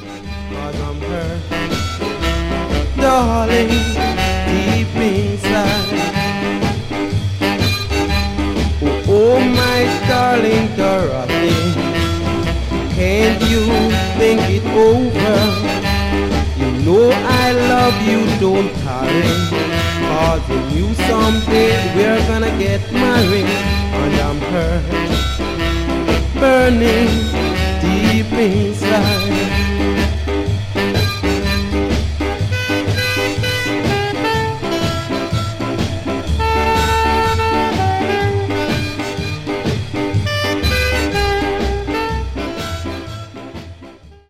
'cause I'm hurt, darling, deep inside. Oh, oh my darling Dorothy, can't you think it over? You know I love you, don't tarry, 'cause you knew someday we're gonna get married. And I'm hurt, burning